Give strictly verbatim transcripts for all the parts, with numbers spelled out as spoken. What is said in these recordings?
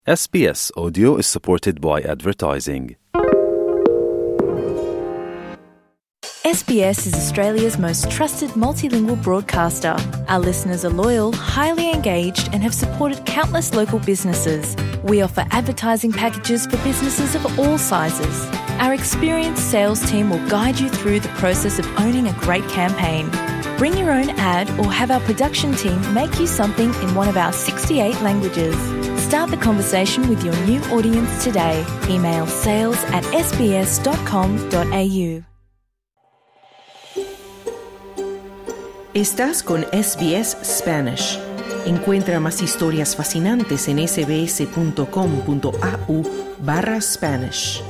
S B S Audio is supported by advertising. S B S is Australia's most trusted multilingual broadcaster. Our listeners are loyal, highly engaged, and have supported countless local businesses. We offer advertising packages for businesses of all sizes. Our experienced sales team will guide you through the process of owning a great campaign. Bring your own ad or have our production team make you something in one of our sixty-eight languages. Start the conversation with your new audience today. Email sales at s b s dot com dot a u. Estás con S B S Spanish. Encuentra más historias fascinantes en sbs.com.au barra Spanish.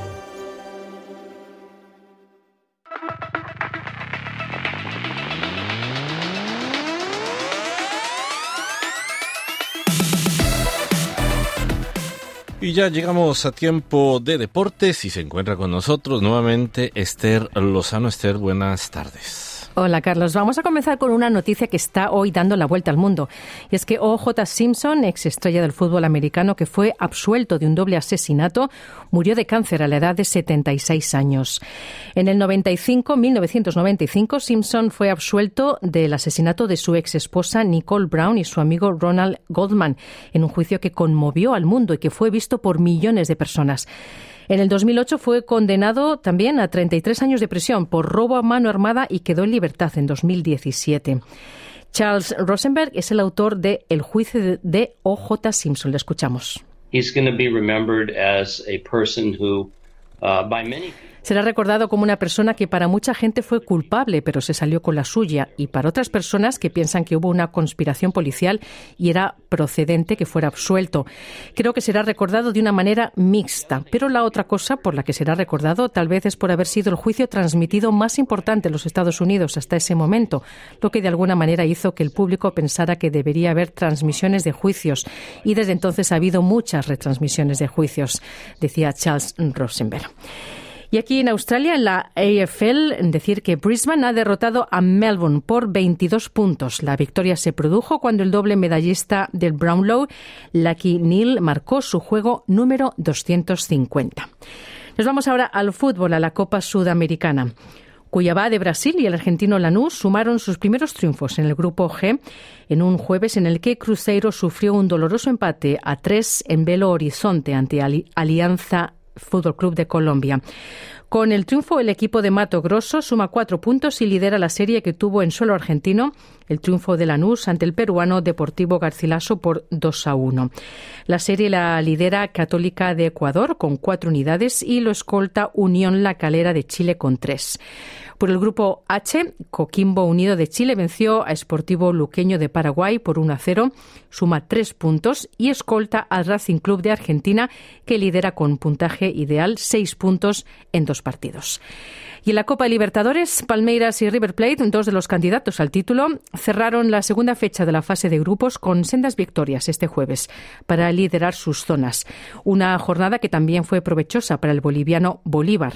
Y ya llegamos a tiempo de deportes y se encuentra con nosotros nuevamente Esther Lozano. Esther, buenas tardes. Hola, Carlos. Vamos a comenzar con una noticia que está hoy dando la vuelta al mundo. Y es que O J Simpson, ex estrella del fútbol americano que fue absuelto de un doble asesinato, murió de cáncer a la edad de setenta y seis años. En el noventa y cinco, mil novecientos noventa y cinco, Simpson fue absuelto del asesinato de su ex esposa Nicole Brown y su amigo Ronald Goldman en un juicio que conmovió al mundo y que fue visto por millones de personas. En el dos mil ocho fue condenado también a treinta y tres años de prisión por robo a mano armada y quedó en libertad en dos mil diecisiete. Charles Rosenberg es el autor de El juicio de O J Simpson. Le escuchamos. He's going to be remembered as a person who, uh, by many Será recordado como una persona que para mucha gente fue culpable, pero se salió con la suya, y para otras personas que piensan que hubo una conspiración policial y era procedente que fuera absuelto. Creo que será recordado de una manera mixta, pero la otra cosa por la que será recordado tal vez es por haber sido el juicio transmitido más importante en los Estados Unidos hasta ese momento, lo que de alguna manera hizo que el público pensara que debería haber transmisiones de juicios, y desde entonces ha habido muchas retransmisiones de juicios, decía Charles Rosenberg. Y aquí en Australia, en la A F L, decir que Brisbane ha derrotado a Melbourne por veintidós puntos. La victoria se produjo cuando el doble medallista del Brownlow, Lucky Neal, marcó su juego número doscientos cincuenta. Nos vamos ahora al fútbol, a la Copa Sudamericana. Cuiabá de Brasil y el argentino Lanús sumaron sus primeros triunfos en el Grupo G en un jueves en el que Cruzeiro sufrió un doloroso empate a tres en Belo Horizonte ante Ali- Alianza Fútbol Club de Colombia. Con el triunfo, el equipo de Mato Grosso suma cuatro puntos y lidera la serie que tuvo en suelo argentino el triunfo de Lanús ante el peruano Deportivo Garcilaso por dos a uno. La serie la lidera Católica de Ecuador con cuatro unidades y lo escolta Unión La Calera de Chile con tres. Por el grupo H, Coquimbo Unido de Chile venció a Sportivo Luqueño de Paraguay por uno a cero, suma tres puntos y escolta al Racing Club de Argentina, que lidera con puntaje ideal seis puntos en dos partidos. Y en la Copa Libertadores, Palmeiras y River Plate, dos de los candidatos al título, cerraron la segunda fecha de la fase de grupos con sendas victorias este jueves para liderar sus zonas. Una jornada que también fue provechosa para el boliviano Bolívar.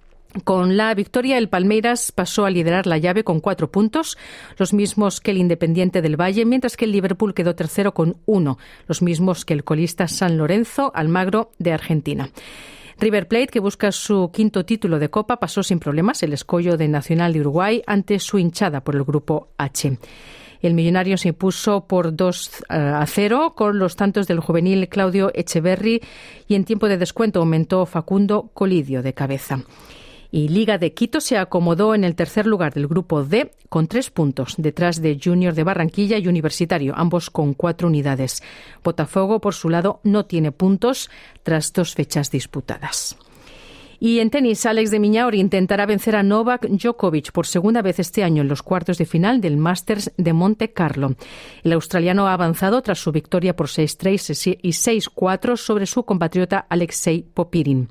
Con la victoria, el Palmeiras pasó a liderar la llave con cuatro puntos, los mismos que el Independiente del Valle, mientras que el Liverpool quedó tercero con uno, los mismos que el colista San Lorenzo Almagro de Argentina. River Plate, que busca su quinto título de Copa, pasó sin problemas el escollo de Nacional de Uruguay ante su hinchada por el grupo H. El Millonario se impuso por dos a cero con los tantos del juvenil Claudio Echeverri y en tiempo de descuento aumentó Facundo Colidio de cabeza. Y Liga de Quito se acomodó en el tercer lugar del grupo D con tres puntos, detrás de Junior de Barranquilla y Universitario, ambos con cuatro unidades. Botafogo, por su lado, no tiene puntos tras dos fechas disputadas. Y en tenis, Alex de Minaur intentará vencer a Novak Djokovic por segunda vez este año en los cuartos de final del Masters de Monte Carlo. El australiano ha avanzado tras su victoria por seis tres y seis cuatro sobre su compatriota Alexei Popirin.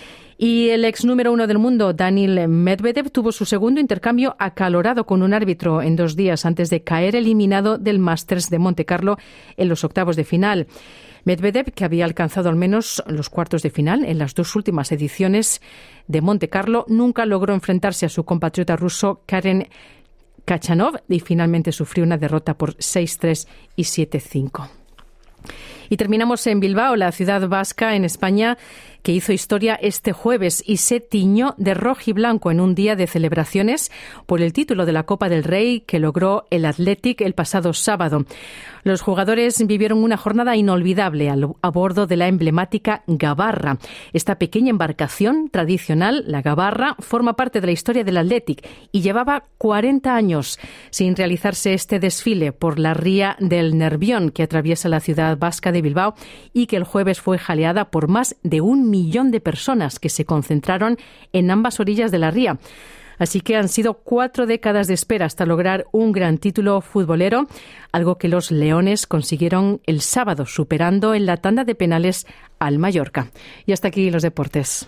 Y el ex número uno del mundo, Daniil Medvedev, tuvo su segundo intercambio acalorado con un árbitro en dos días antes de caer eliminado del Masters de Monte Carlo en los octavos de final. Medvedev, que había alcanzado al menos los cuartos de final en las dos últimas ediciones de Monte Carlo, nunca logró enfrentarse a su compatriota ruso Karen Khachanov y finalmente sufrió una derrota por seis tres y siete cinco. Y terminamos en Bilbao, la ciudad vasca en España, que hizo historia este jueves y se tiñó de rojiblanco en un día de celebraciones por el título de la Copa del Rey que logró el Athletic el pasado sábado. Los jugadores vivieron una jornada inolvidable a bordo de la emblemática Gabarra. Esta pequeña embarcación tradicional, la Gabarra, forma parte de la historia del Athletic y llevaba cuarenta años sin realizarse este desfile por la ría del Nervión que atraviesa la ciudad vasca de Bilbao y que el jueves fue jaleada por más de un millón de personas que se concentraron en ambas orillas de la ría. Así que han sido cuatro décadas de espera hasta lograr un gran título futbolero, algo que los Leones consiguieron el sábado, superando en la tanda de penales al Mallorca. Y hasta aquí los deportes.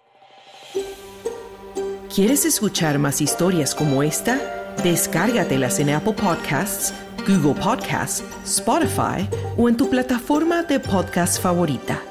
¿Quieres escuchar más historias como esta? Descárgatelas en Apple Podcasts, Google Podcasts, Spotify o en tu plataforma de podcast favorita.